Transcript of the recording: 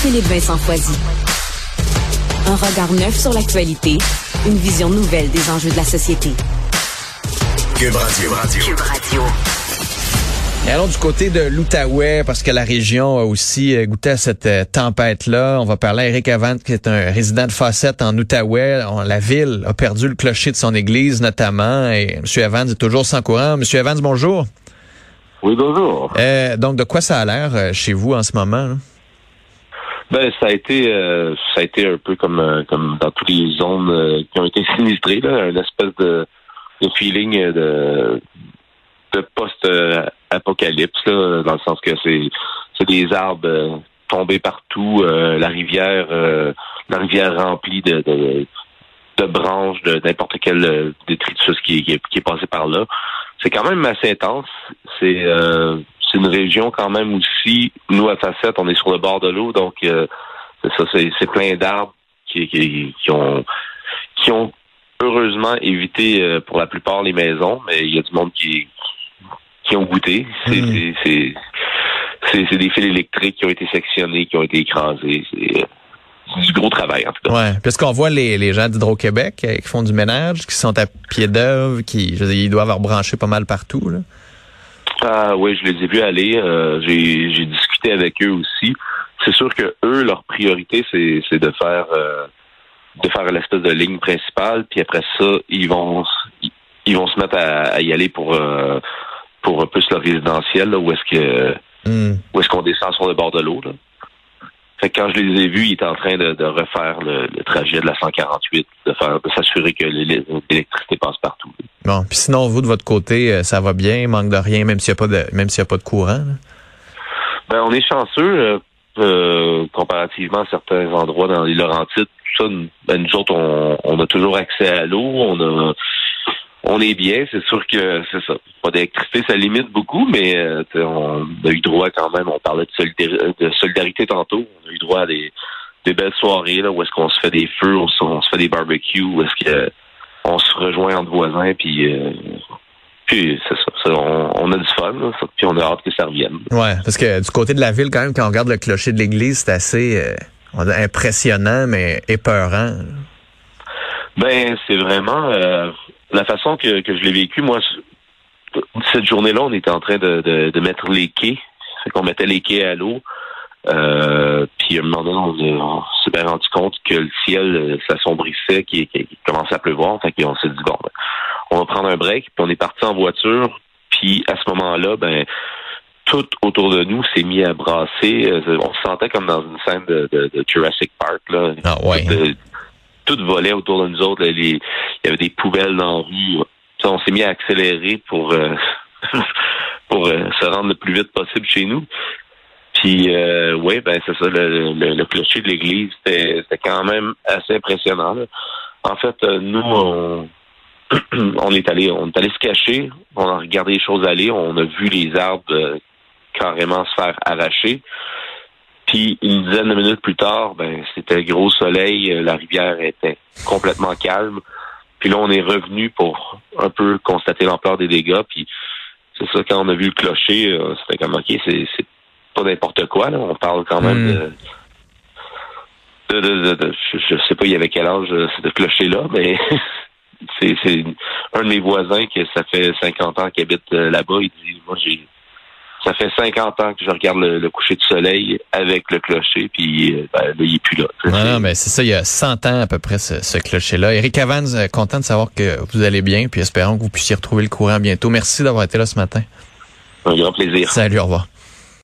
Philippe Vincent Foisy. Un regard neuf sur l'actualité, une vision nouvelle des enjeux de la société. Cube Radio. Et allons du côté de l'Outaouais, parce que la région a aussi goûté à cette tempête-là. On va parler à Éric Evans, qui est un résident de Facette en Outaouais. La ville a perdu le clocher de son église, notamment. Et M. Evans est toujours sans courant. M. Evans, bonjour. Oui, bonjour. Donc, de quoi ça a l'air chez vous en ce moment, là? Ben, ça a été un peu comme dans toutes les zones qui ont été sinistrées, là, une espèce de feeling de post-apocalypse, là, dans le sens que c'est des arbres tombés partout, la rivière remplie de branches, de n'importe quel détritus qui est passé par là. C'est quand même assez intense. C'est une région quand même aussi. Nous, à Facette, on est sur le bord de l'eau, donc c'est plein d'arbres qui ont heureusement évité pour la plupart les maisons, mais il y a du monde qui ont goûté. C'est des fils électriques qui ont été sectionnés, qui ont été écrasés. C'est du gros travail, en tout cas. Ouais, parce qu'on voit les gens d'Hydro-Québec qui font du ménage, qui sont à pied d'œuvre, ils doivent avoir branché pas mal partout, là. Ah oui, je les ai vus aller. J'ai discuté avec eux aussi. C'est sûr que eux, leur priorité, c'est de faire l'espèce de ligne principale, puis après ça, ils vont se mettre à y aller pour plus le résidentiel, là, où est-ce qu'on descend sur le bord de l'eau, là. Fait que quand je les ai vus, ils étaient en train de refaire le trajet de la 148, de s'assurer que l'électricité passe partout. Bon, puis sinon, vous, de votre côté, ça va bien, il manque de rien, même s'il n'y a pas de courant, là? Ben, on est chanceux, comparativement à certains endroits dans les Laurentides. Tout ça, nous autres, on a toujours accès à l'eau, on est bien. C'est sûr que c'est ça. Pas d'électricité, ça limite beaucoup, mais on a eu droit quand même. On parlait de solidarité tantôt. On a eu droit à des belles soirées là où est-ce qu'on se fait des feux, on se fait des barbecues, où est-ce que on se rejoint entre voisins, puis c'est ça. On a du fun, là, puis on a hâte que ça revienne. Ouais, parce que du côté de la ville, quand même, quand on regarde le clocher de l'église, c'est assez impressionnant, mais épeurant. Ben, c'est vraiment la façon que je l'ai vécu. Moi, cette journée-là, on était en train de mettre les quais. Fait qu'on mettait les quais à l'eau. Puis à un moment donné, on s'est bien rendu compte que le ciel s'assombrissait, qu'il commençait à pleuvoir. Fait qu'on s'est dit, bon, ben, on va prendre un break. Puis on est parti en voiture. Puis à ce moment-là, ben, tout autour de nous s'est mis à brasser. On se sentait comme dans une scène de Jurassic Park, là. Ah ouais. Tout volait autour de nous autres. Là, il y avait des poubelles dans la rue. On s'est mis à accélérer pour se rendre le plus vite possible chez nous. Puis oui, ben c'est ça, le clocher de l'église, c'était quand même assez impressionnant, là. En fait, nous, on est allé se cacher, on a regardé les choses aller, on a vu les arbres carrément se faire arracher. Puis une dizaine de minutes plus tard, ben c'était le gros soleil, la rivière était complètement calme. Puis là, on est revenu pour un peu constater l'ampleur des dégâts. Puis c'est ça, quand on a vu le clocher, c'était comme OK, c'est pas n'importe quoi, là. On parle quand même je sais pas il y avait quel âge ce clocher-là, mais c'est un de mes voisins que ça fait 50 ans qu'il habite là-bas. Il dit, moi ça fait 50 ans que je regarde le coucher du soleil avec le clocher, puis là, il est plus là. Non, mais c'est ça, il y a 100 ans à peu près ce clocher-là. Éric Evans, content de savoir que vous allez bien, puis espérons que vous puissiez retrouver le courant bientôt. Merci d'avoir été là ce matin. Un grand plaisir. Salut, au revoir.